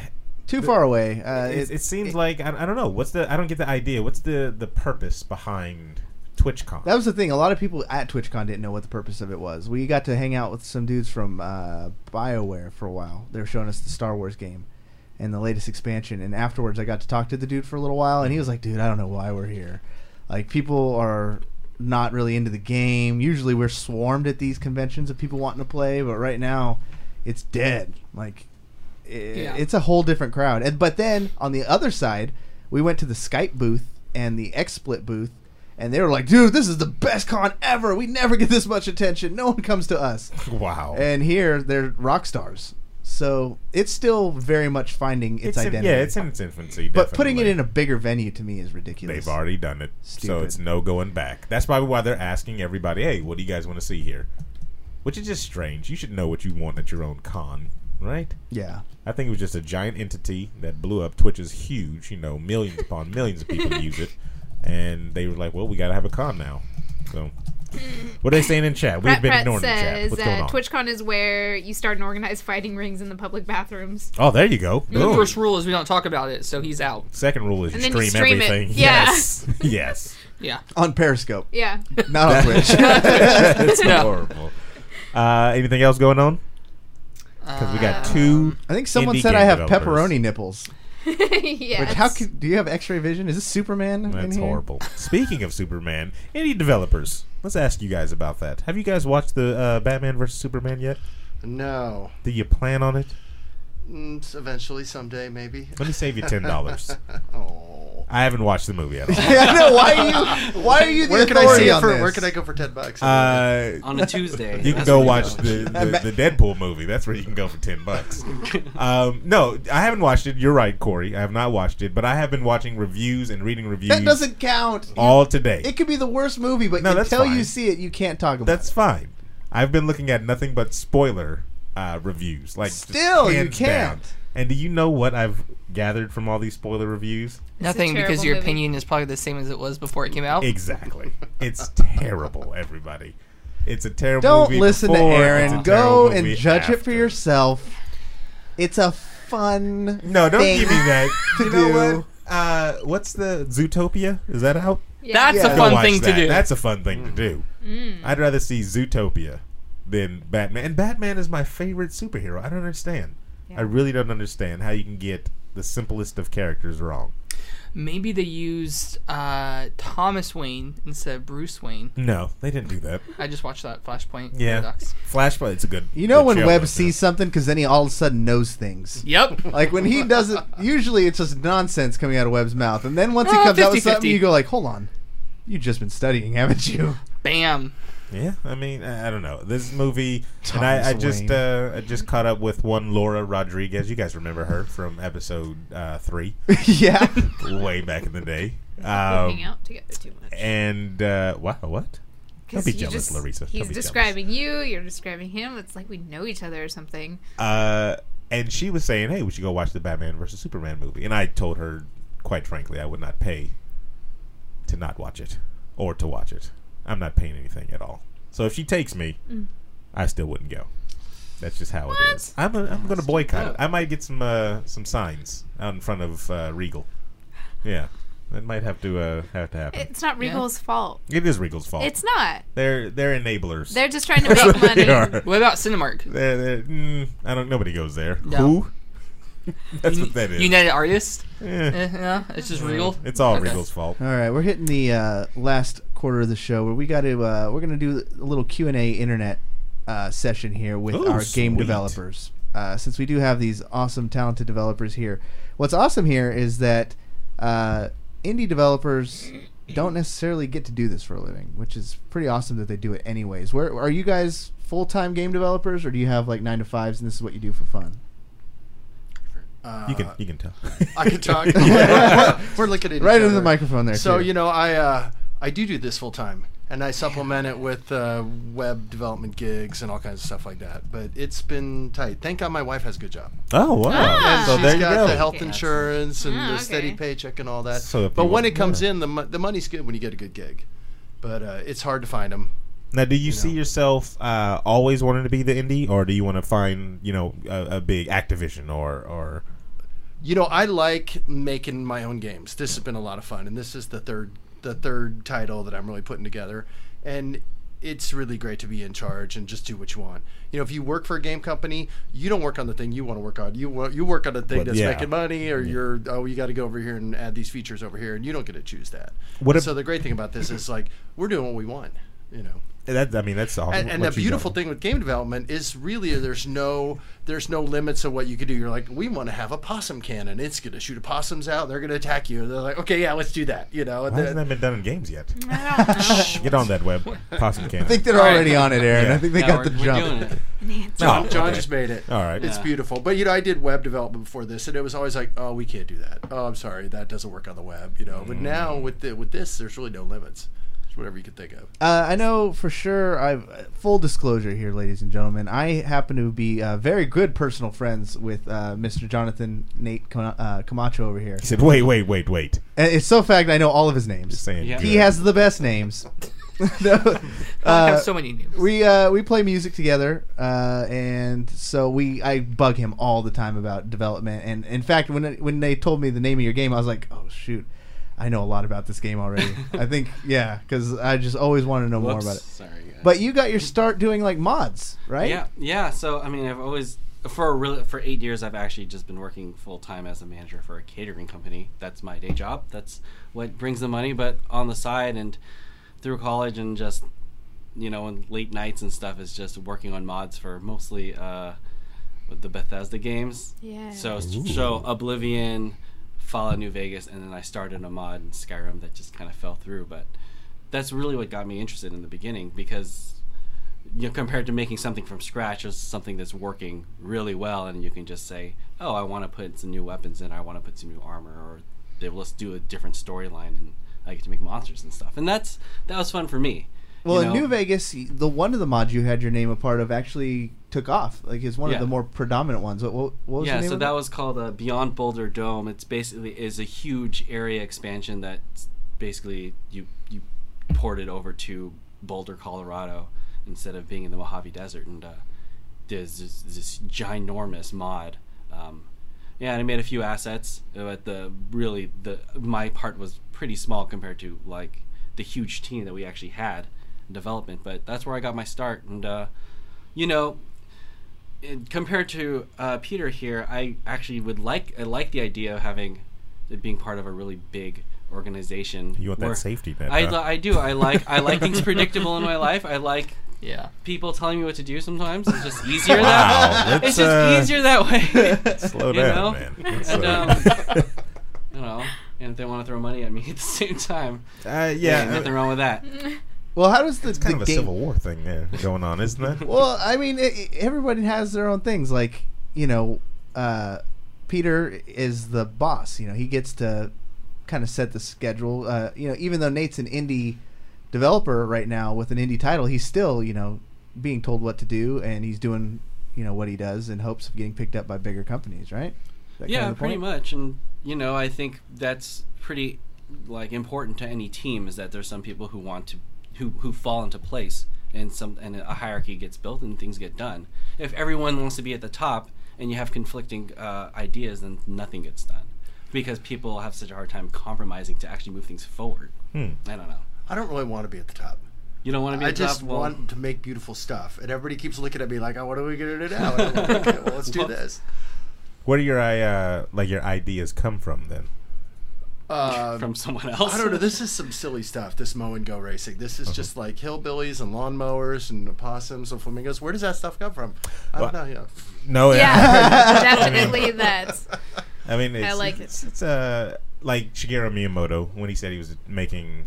Too far away. Uh, it, it seems like I, I don't know. What's the? I don't get the idea. What's the the purpose behind TwitchCon? That was the thing. A lot of people at TwitchCon didn't know what the purpose of it was. We got to hang out with some dudes from uh, BioWare for a while. They were showing us the Star Wars game and the latest expansion. And afterwards, I got to talk to the dude for a little while, and he was like, "Dude, I don't know why we're here. Like, people are not really into the game. Usually, we're swarmed at these conventions of people wanting to play, but right now, it's dead. Like, i Yeah. it's a whole different crowd." And but then on the other side, we went to the Skype booth and the XSplit booth. And they were like, "Dude, this is the best con ever. We never get this much attention. No one comes to us." Wow. And here, they're rock stars. So it's still very much finding its, It's in- identity. yeah, it's in its infancy. But putting it definitely. in a bigger venue to me is ridiculous. They've already done it, so Stupid. it's no going back. That's probably why they're asking everybody, "Hey, what do you guys want to see here?" Which is just strange. You should know what you want at your own con, right? Yeah. I think it was just a giant entity that blew up. Twitch is huge, you know, millions upon millions of people use it, and they were like, "Well, we got to have a con now." So, what are they saying in chat? We've Pratt been Pratt ignoring the chat. says What's going uh, on? TwitchCon is where you start and organize fighting rings in the public bathrooms. Oh, there you go. The Boom. first rule is we don't talk about it, so he's out. Second rule is you And then you stream, stream it. everything. Yeah. Yes. Yes. Yeah. On Periscope. Yeah. Not on Twitch. That's Yeah. horrible. Uh, anything else going on? Because we got Uh, two. I think someone indie said I game have developers. pepperoni nipples. Yes. Which, how could, do you have X-ray vision? Is this Superman in That's here? horrible. Speaking of Superman, indie developers, let's ask you guys about that. Have you guys watched the uh, Batman versus Superman yet? No. Do you plan on it? Mm, s- eventually, someday, maybe. Let me save you ten dollars. Oh. I haven't watched the movie at all. Yeah, I know. Why are you? Why are you the Where can I authority see it on for? this? Where can I go for ten bucks? Uh, On a Tuesday. you can That's go where watch go. the, the, the Deadpool movie. That's where you can go for ten bucks. Um, no, I haven't watched it. You're right, Corey. I have not watched it, but I have been watching reviews and reading reviews. That doesn't count. all today. It could be the worst movie, but No, that's until fine. you see it, you can't talk about That's it. fine. I've been looking at nothing but spoiler uh, reviews. Like just Still, you hands can't. down. And do you know what I've gathered from all these spoiler reviews? Nothing, because terrible your movie. opinion is probably the same as it was before it came out. Exactly. It's terrible, everybody. It's a terrible Don't movie. listen to before, it's Aaron. a Go terrible and movie judge it for after. yourself. It's a fun. No, don't thing give me that. to You know do. what? Uh, what's the Zootopia? Is that out? Yeah. That's Yeah. a Go fun watch thing that. to do. That's a fun thing to do. Mm. I'd rather see Zootopia than Batman. And Batman is my favorite superhero. I don't understand. I really don't understand how you can get the simplest of characters wrong. Maybe they used uh, Thomas Wayne instead of Bruce Wayne. No, they didn't do that. I just watched that Flashpoint Yeah, Paradox. Flashpoint. It's a good. You know good when show, Webb though. sees something because then he all of a sudden knows things. Yep. Like when he does it, usually it's just nonsense coming out of Webb's mouth, and then once he Uh, comes out with fifty fifty. something, you go like, "Hold on, you've just been studying, haven't you?" Bam. Yeah, I mean, I, I don't know. This movie, and Thomas I, I just Wayne. uh, I just caught up with one Laura Rodriguez. You guys remember her from episode uh, three, Yeah. way back in the day. We hang Um, out together too much. and uh, wow, what? Don't 'Cause be you jealous, just- Larissa. Don't He's be jealous. describing you. You're describing him. It's like we know each other or something. Uh, and she was saying, "Hey, we should go watch the Batman versus Superman movie." And I told her, quite frankly, I would not pay to not watch it or to watch it. I'm not paying anything at all. So if she takes me, Mm. I still wouldn't go. That's just how it is. I'm a, I'm going to boycott it. I might get some uh, some signs out in front of uh, Regal. Yeah, that might have to uh, have to happen. It's not Regal's fault. It is Regal's fault. It's not. They're they're enablers. They're just trying to make money. They are. What about Cinemark? They're, they're, mm, I don't. Nobody goes there. No. Who? That's what that is. United Artists? Eh. Eh, no, it's just Regal. It's all Okay. Regal's fault. All right, we're hitting the uh, last quarter of the show where we got to uh, we're going to do a little Q and A internet uh, session here with Ooh, our game sweet. developers. Uh, since we do have these awesome, talented developers here, what's awesome here is that uh, indie developers don't necessarily get to do this for a living, which is pretty awesome that they do it anyways. Where are you guys full time game developers, or do you have like nine to fives and this is what you do for fun? Uh, You can you can tell. I can talk. we're, we're looking at each Right into other. the microphone there. So too. you know, I uh, I do do this full time, and I supplement it with uh, web development gigs and all kinds of stuff like that. But it's been tight. Thank God my wife has a good job. Oh wow! Ah. So She's there you got go. the health Okay. insurance and Ah, the okay. steady paycheck and all that. So if but you when want- it comes yeah. in, the mo- the money's good when you get a good gig. But uh, it's hard to find them. Now, do you, you see know. yourself uh, always wanting to be the indie, or do you want to find you know a, a big Activision or or? You know, I like making my own games. This has been a lot of fun, and this is the third the third title that I'm really putting together. And it's really great to be in charge and just do what you want. You know, if you work for a game company, you don't work on the thing you want to work on. You wo- you work on the thing Well, that's yeah. making money, or you're oh you got to go over here and add these features over here, and you don't get to choose that. What if- so the great thing about this is like we're doing what we want. You know. That, I mean, that's awesome. And, and What the you beautiful doing? thing with game development is really there's no there's no limits of what you could do. You're like, we want to have a possum cannon. It's going to shoot possums out. They're going to attack you. They're like, okay, yeah, let's do that. You know. Why And hasn't then, that been done in games yet? I don't know. Get on that web, possum cannon. I think they're already on it, Aaron. Yeah. I think they Yeah, got we're, the we're jump. doing it. John, Oh, John okay. just made it. All right. It's Yeah. beautiful. But you know, I did web development before this, and it was always like, oh, we can't do that. Oh, I'm sorry, that doesn't work on the web. You know. But now with the, with this, there's really no limits. It's whatever you can think of. Uh, I know for sure. I've full disclosure here, ladies and gentlemen. I happen to be uh, very good personal friends with uh, Mister Jonathan Nate Cam- uh, Camacho over here. He said, "Wait, wait, wait, wait." And it's so fact I know all of his Just names. saying. Yeah. He good. has the best names. No, I uh, have so many names. we uh, we play music together, uh, and so we I bug him all the time about development. And in fact, when it, when they told me the name of your game, I was like, oh shoot, I know a lot about this game already. I think yeah, because I just always want to know more Whoops. about it. Sorry, guys. But you got your start doing like mods, right? Yeah, yeah. So I mean, I've always for a really for eight years, I've actually just been working full time as a manager for a catering company. That's my day job. That's what brings the money. But on the side and through college and just you know, and late nights and stuff is just working on mods for mostly uh, with the Bethesda games. Yeah. So so Oblivion, Fallout New Vegas, and then I started a mod in Skyrim that just kind of fell through. But that's really what got me interested in the beginning because you know, compared to making something from scratch, it's something that's working really well, and you can just say, "Oh, I want to put some new weapons in. I want to put some new armor, or they, let's do a different storyline, and I get to make monsters and stuff." And that's that was fun for me. Well, you in know? New Vegas, the one of the mods you had your name a part of actually took off. Like it's one Yeah. of the more predominant ones. What, what, what was yeah, the name so of that it? was called uh, Beyond Boulder Dome. It's basically is a huge area expansion that basically you you ported over to Boulder, Colorado, instead of being in the Mojave Desert, and uh, there's this, this ginormous mod. Um, yeah, and I made a few assets, but the really the my part was pretty small compared to like the huge team that we actually had in development. But that's where I got my start, and uh, you know. It, compared to uh, Peter here, I actually would like I like the idea of having it being part of a really big organization. You want that where safety net, I, huh? li- I do. I like I like things predictable in my life. I like Yeah. people telling me what to do. Sometimes it's just easier Wow, that let's, it's just uh, easier that way. Slow you down, know? man. Let's, And uh, um, you know, and if they want to throw money at me at the same time, uh, yeah, yeah. nothing wrong with that. Well, how does the, It's kind the of a game... civil war thing there going on, isn't it? Well, I mean, it, it- everybody has their own things. Like, you know, uh, Peter is the boss. You know, he gets to kind of set the schedule. Uh, you know, even though Nate's an indie developer right now with an indie title, he's still, you know, being told what to do, and he's doing, you know, what he does in hopes of getting picked up by bigger companies, right? Is that Yeah, kind of the pretty point? much. And you know, I think that's pretty like important to any team is that there's some people who want to who who fall into place and some and a hierarchy gets built and things get done. If everyone wants to be at the top and you have conflicting uh, ideas, then nothing gets done because people have such a hard time compromising to actually move things forward. Hmm. I don't know. I don't really want to be at the top. You don't want to be I at the just top? Well, want to make beautiful stuff, and everybody keeps looking at me like, "Oh, what are we gonna do now?" And I'm like, okay, well, let's do Well, this. Where do your uh, like your ideas come from then? Uh, from someone else. I don't know. This is some silly stuff. This mow and go racing. This is just like hillbillies and lawnmowers and opossums and flamingos. Where does that stuff come from? I don't Well, know. Yeah. No, Yeah, definitely that. I mean, it's, I like it's, it's uh like Shigeru Miyamoto when he said he was making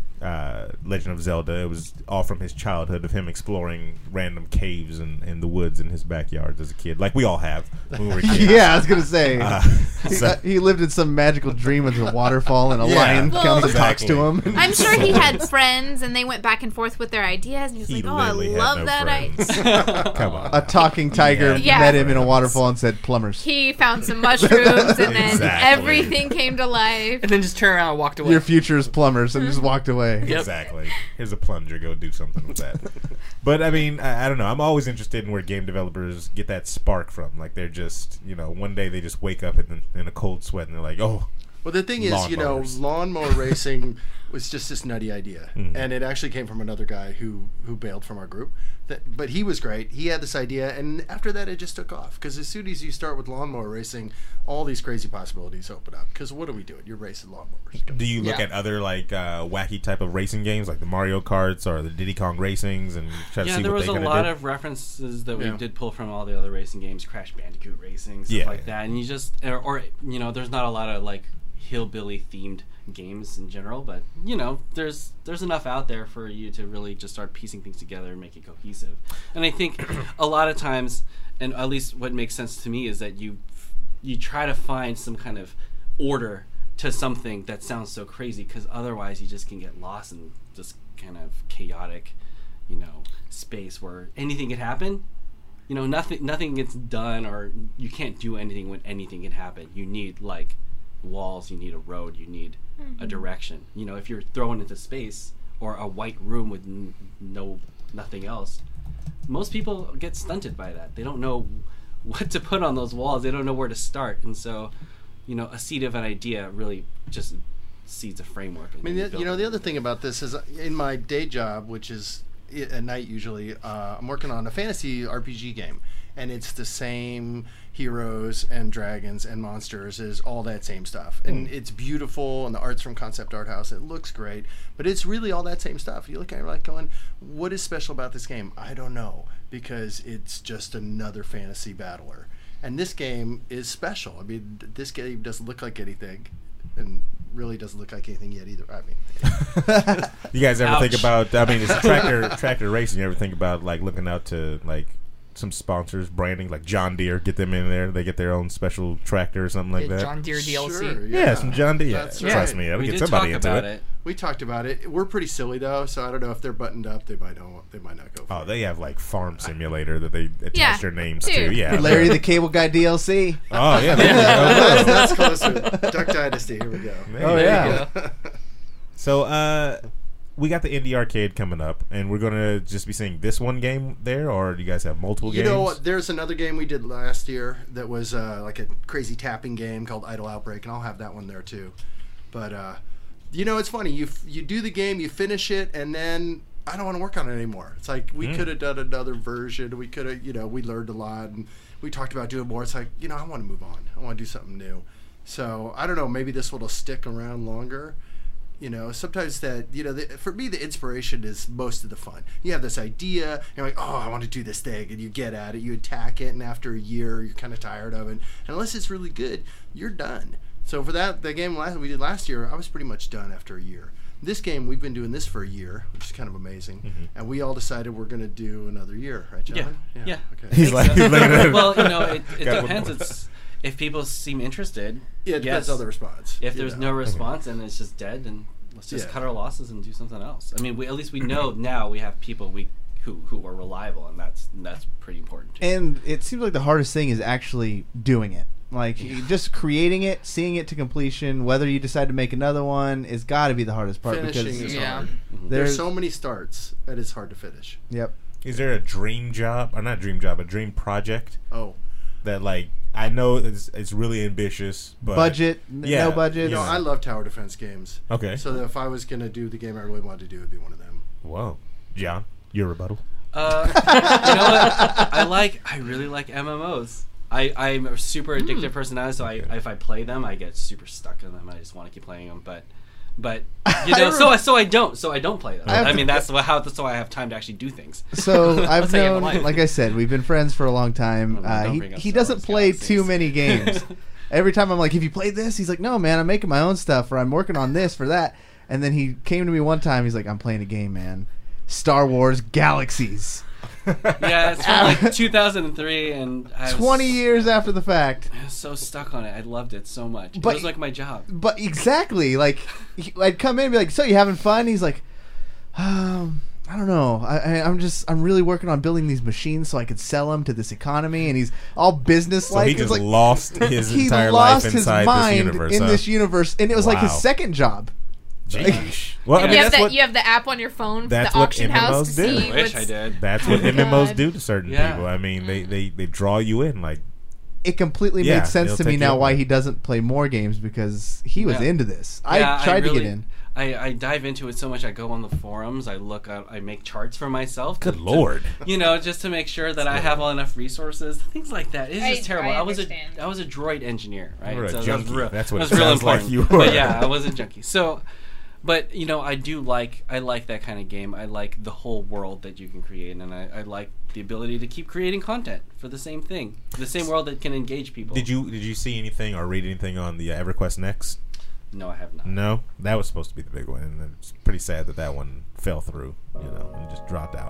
uh, Legend of Zelda. It was all from his childhood of him exploring random caves and in, in the woods in his backyard as a kid, like we all have when we were kids. Yeah, I was gonna say Uh, he, so- uh, he lived in some magical dream with a waterfall and a Yeah. lion Well- comes and talks Exactly. to him. I'm sure he had friends, and they went back and forth with their ideas, and he was He like, "Oh, I literally had love no that friends. idea." Come on. A talking tiger Yeah. met him in a waterfall and said, "Plumbers." He found some mushrooms, and then Exactly. everything came to life. And then just turned around and walked away. Your future is plumbers, and just walked away. Yep. Exactly. Here's a plunger. Go do something with that. But I mean, I, I don't know. I'm always interested in where game developers get that spark from. Like they're just, you know, one day they just wake up in, in a cold sweat and they're like, oh. Well, the thing is, you know, Lawnmowers. lawnmower racing was just this nutty idea, Mhm. and it actually came from another guy who who bailed from our group. That, but he was great. He had this idea, and after that, it just took off. Because as soon as you start with lawnmower racing, all these crazy possibilities open up. Because what are we doing? You're racing lawnmowers. Do you look Yeah. at other like uh, wacky type of racing games like the Mario Karts or the Diddy Kong Racings and try to Yeah, see there what was they a kinda lot did? of references that we Yeah. did pull from all the other racing games, Crash Bandicoot Racing, stuff Yeah. like that. And you just, or, or you know, there's not a lot of like hillbilly themed games in general, but you know, there's there's enough out there for you to really just start piecing things together and make it cohesive. And I think a lot of times, and at least what makes sense to me is that you you try to find some kind of order to something that sounds so crazy, because otherwise you just can get lost in this kind of chaotic, you know, space where anything can happen. You know, nothing nothing gets done, or you can't do anything when anything can happen. You need like walls, you need a road, you need a direction. You know, if you're thrown into space or a white room with n- no nothing else, most people get stunted by that. They don't know what to put on those walls. They don't know where to start, and so, you know, a seed of an idea really just seeds a framework. I mean, the, you know, the other thing about this is uh, in my day job, which is i- at night usually, uh, I'm working on a fantasy R P G game, and it's the same heroes and dragons and monsters is all that same stuff, and it's beautiful, and the art's from Concept Art House. It looks great, but it's really all that same stuff. You look at it like going, what is special about this game? I don't know, because it's just another fantasy battler. And this game is special. I mean, th- this game doesn't look like anything, and really doesn't look like anything yet either. I mean, You guys ever think Ouch. about? I mean, it's tractor tractor racing. You ever think about like looking out to like some sponsors, branding like John Deere, get them in there. They get their own special tractor or something like Yeah, that. John Deere D L C. Sure, yeah. some John Deere. That's Trust right. me, that'll we get did somebody talk into about it. it. We talked about it. We're pretty silly though, so I don't know if they're buttoned up. They might not. They might not go. For Oh, it. they have like Farm Simulator that they attach Yeah, their names dude. to. Yeah, Larry the Cable Guy D L C. Oh yeah. There that's, we go. that's closer. Duck Dynasty. Here we go. There Oh you yeah. go. So uh, we got the Indie Arcade coming up, and we're gonna just be seeing this one game there, or do you guys have multiple You games? know, what? There's another game we did last year that was uh, like a crazy tapping game called Idle Outbreak, and I'll have that one there too. But uh, you know, it's funny. You f- you do the game, you finish it, and then I don't want to work on it anymore. It's like we Mm. could have done another version. We could have, you know, we learned a lot, and we talked about doing more. It's like, you know, I want to move on. I want to do something new. So I don't know. Maybe this will stick around longer. You know, sometimes that, you know, the, for me, the inspiration is most of the fun. You have this idea, you're like, oh, I want to do this thing, and you get at it, you attack it, and after a year, you're kind of tired of it. And unless it's really good, you're done. So for that, the game last, we did last year, I was pretty much done after a year. this game, we've been doing this for a year, which is kind of amazing. Mm-hmm. And we all decided we're going to do another year, right, John? Yeah. Yeah. Okay. He's like, he's like well, you know, it, it Got one depends. more. It's if people seem interested. Yeah, it depends yes. on the response. If you there's know. no response and it's just dead, then let's just Yeah. cut our losses and do something else. I mean, we, at least we know now we have people we who who are reliable, and that's that's pretty important. Too. And it seems like the hardest thing is actually doing it. Like just creating it, seeing it to completion. Whether you decide to make another one is got to be the hardest part. Finishing because is Yeah. hard. Mm-hmm. There's there's so many starts that it's hard to finish. Yep. Is there a dream job, or not dream job, a dream project Oh. that like I know it's it's really ambitious, but Budget, n- Yeah, no budget. You know, Yeah. I love tower defense games. Okay. So that if I was going to do the game I really wanted to do, it would be one of them. Whoa, John, your rebuttal. Uh, you know what? I like. I really like M M Os. I I'm a super addictive personality, so Okay. I if I play them, I get super stuck in them. I just want to keep playing them, but. But you know, so I so I don't so I don't play them. I have I to- mean, that's wha- how that's why I have time to actually do things. So I've That's how you have a known, life. like I said, we've been friends for a long time. Oh, no, Uh, don't he bring up he Star doesn't Wars play Galaxies. too many games. Every time I'm like, "Have you played this?" He's like, "No, man, I'm making my own stuff, or I'm working on this for that." And then he came to me one time. He's like, "I'm playing a game, man. Star Wars Galaxies." Yeah, it's from like two thousand three, and I was, Twenty years after the fact. I was so stuck on it. I loved it so much. But- it was like my job. But exactly, like he- I'd come in and be like, "So you having fun?" He's like, um, "I don't know. I, I, I'm just I'm really working on building these machines so I could sell them to this economy." And he's all business So like. he just like, lost his he entire lost life his inside mind this universe. in huh? this universe, and it was like his Wow. second job. Jeez. Well, I you mean, have that's the what you have the app on your phone for that's the what auction M M Os house to do. see I wish I what's- did. that's what Oh, M M Os God. do to certain Yeah. people. I mean, they, they, they draw you in like It completely Yeah, made sense it'll to me take now you why over. he doesn't play more games because he was Yeah. into this. Yeah, I tried really, to get in. I, I dive into it so much. I go on the forums. I look up. I make charts for myself. good to- to- lord. you know, just to make sure that I have all enough resources, things like that. It's I- just terrible. I I, was understand. a I was a droid engineer, right? You were a so junkie. That was real, That's what that it was real sounds like important. you were. But yeah, I was a junkie. So, but you know, I do like I like that kind of game. I like the whole world that you can create, and I, I like the ability to keep creating content for the same thing, the same world that can engage people. Did you did you see anything or read anything on the uh, EverQuest Next? No, I have not. No, that was supposed to be the big one, and it's pretty sad that that one fell through, you know, and just dropped out.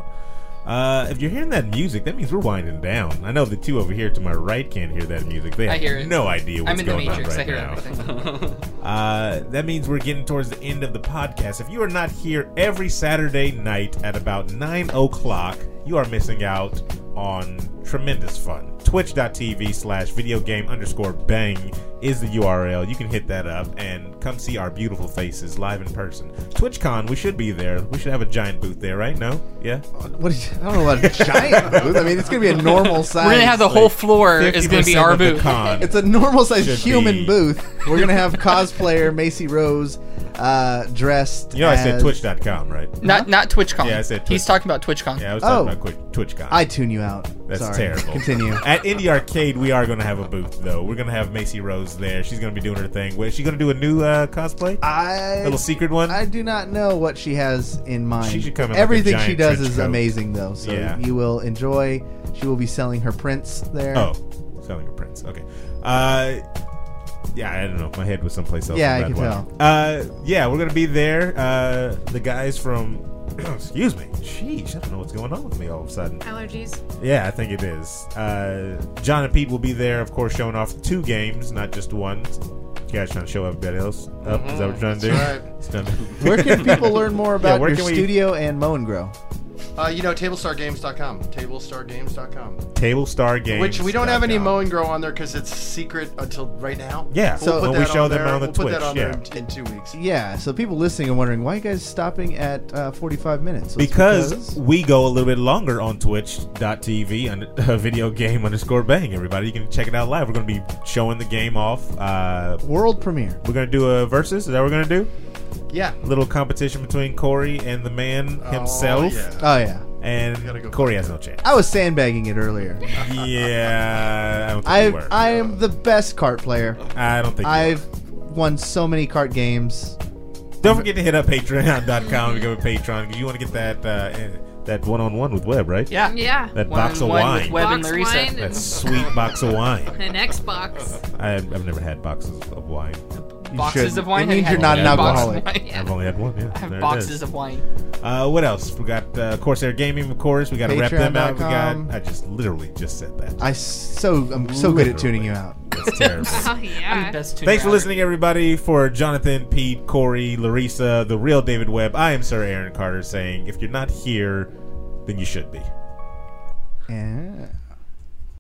Uh, if you're hearing that music, that means we're winding down. I know the two over here to my right can't hear that music. They I have hear it. no idea what's I'm in the going Matrix. on I right hear now. everything. Uh, that means we're getting towards the end of the podcast. If you are not here every Saturday night at about nine o'clock, you are missing out on tremendous fun. Twitch.tv slash video game underscore bang is the U R L. You can hit that up and come see our beautiful faces live in person. TwitchCon, we should be there. We should have a giant booth there, right? No? Yeah? What is, I don't know about a giant booth. I mean, it's going to be a normal size. We're gonna have the whole floor is gonna be fifty percent our of the booth. con. It's a normal size Should human be. booth. We're gonna have cosplayer Macy Rose uh, dressed. You know, I said as- twitch dot com, right? Not not TwitchCon. Yeah, I said He's Twitch. talking about TwitchCon. Yeah, I was Oh. talking about Quick- TwitchCon. I tune you out. That's Sorry. terrible. Continue. At Indie Arcade, we are going to have a booth, though. We're going to have Macy Rose there. She's going to be doing her thing. Is she going to do a new uh, cosplay? I little secret one? I do not know what she has in mind. She should come in like a Everything she giant does trench is coat. amazing, though. So Yeah. you will enjoy. She will be selling her prints there. Oh, selling a prince. Okay. Uh, yeah, I don't know. My head was someplace else. Yeah, on I that can one. Uh, yeah, we're going to be there. Uh, the guys from... Excuse me. Sheesh, I don't know what's going on with me all of a sudden. Allergies. Yeah, I think it is. Uh, John and Pete will be there, of course, showing off two games, not just one. You guys trying to show everybody else up? Is that what you're trying to do? That's right. It's trying to- Where can people learn more about where your can we- studio and Mow and Grow? Uh, you know, tablestar games dot com. tablestar games dot com. Tablestar Games. Which we don't have any dot com. mow and grow on there because it's secret until right now. Yeah, We'll so put when we that show on them there. on the we'll put that Twitch, on there yeah. in, in two weeks. Yeah, so people listening are wondering why are you guys stopping at uh, forty-five minutes? Well, it's Because we go a little bit longer on twitch.tv and uh, video game underscore bang, everybody. You can check it out live. We're going to be showing the game off. Uh, world premiere. we're going to do a versus. Is that what we're going to do? Yeah. A little competition between Corey and the man himself. Oh, yeah. Oh yeah, And Gotta go Corey find has no chance. I was sandbagging it earlier. Yeah, I don't think I you were. I am the best cart player. I don't think you I've won so many cart games. were. Don't forget to hit up patreon dot com to go to Patreon because you want to get that uh, eh, that one-on-one with Webb, right? Yeah. Yeah. That One box on of one wine. with Webb and Box Larissa. wine That and sweet box of wine. an Xbox. I've, I've never had boxes of wine. Boxes shouldn't. of wine? It means Have you're you not had an any boxes alcoholic. of wine? Yeah. I've only had one. Yeah, I have there it boxes is. of wine. Uh, what else? We got uh, Corsair Gaming, of course. We got to wrap them out. We Patreon dot com. got. I just literally just said that. I so I'm so good at tuning you Literally. out. That's terrible. Oh I'm the yeah. best tuner Thanks for ever. listening, everybody. For Jonathan, Pete, Corey, Larissa, the real David Webb, I am Sir Aaron Carter saying, if you're not here, then you should be. Yeah.